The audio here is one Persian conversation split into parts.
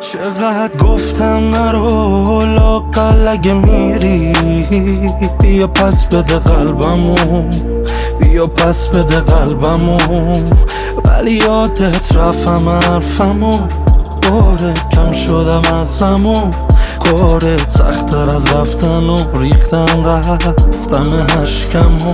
چقدر گفتم نرو لااقل اگه میری بیا پس بده قلبمو، بیا پس بده قلبمو. ولی یادت رفتم حرفمو، باره کم شدم مغزمو، کاره سخت‌تر از رفتن و ریختم رفتم اشکمو.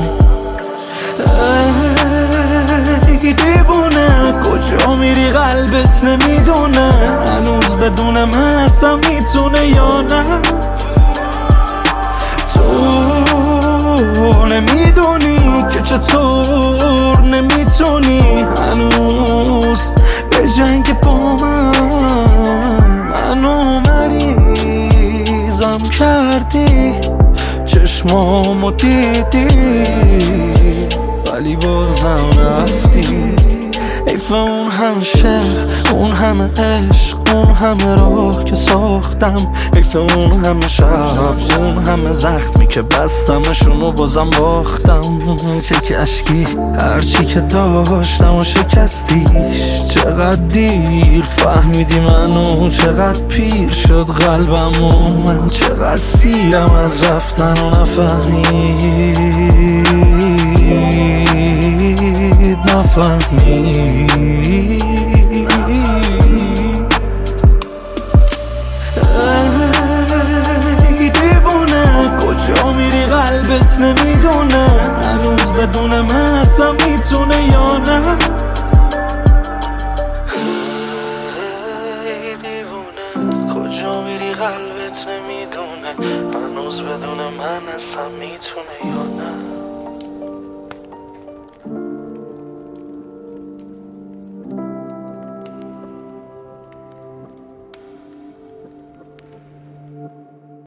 ای دیوونه کجا میری قلبت نمیدونه، هنوز بدون من اصلا میتونه یا نه. تو نمیدونی که چطور نمیتونی هنوز به جنگ با منو مریضم کردی، چشمامو دیدی ولی بازم رفتی. حیف اون همه شعر، اون همه عشق، اون همه راه که ساختم، حیف اون همه شب، اون همه زخمی که بستمشون و بازم باختم. چه اشکی هرچی که داشتم و شکستیش، چقدر دیر فهمیدی منو، چقدر پیر شد قلبم و من چقدر سیرم از رفتن و نفهمید. ای دیوونه کجا میری قلبت نمیدونه، هنوز بدون من اصلا میتونه یا نه. ای دیوونه کجا میری قلبت نمیدونه، هنوز بدون من اصلا میتونه یا نه.